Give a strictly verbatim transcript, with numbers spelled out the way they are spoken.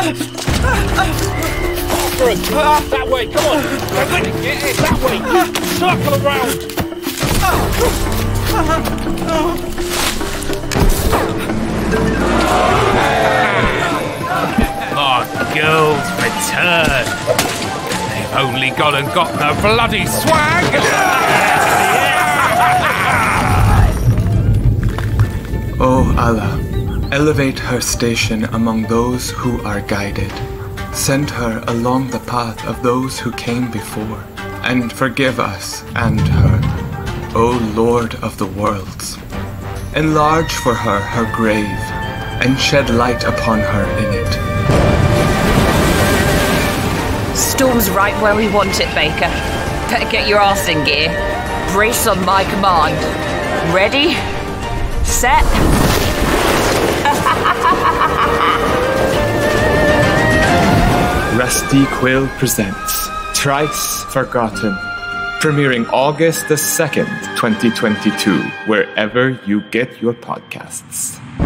That way, come on! Get it, that way! Circle around! Our girls return! They've only gone and got the bloody swag! O Allah, elevate her station among those who are guided. Send her along the path of those who came before, and forgive us and her, O Lord of the worlds. Enlarge for her her grave, and shed light upon her in it. Storm's right where we want it, Baker. Better get your arse in gear. Brace on my command. Ready? Set? Rusty Quill presents Thrice Forgotten, premiering August the second, twenty twenty-two, wherever you get your podcasts.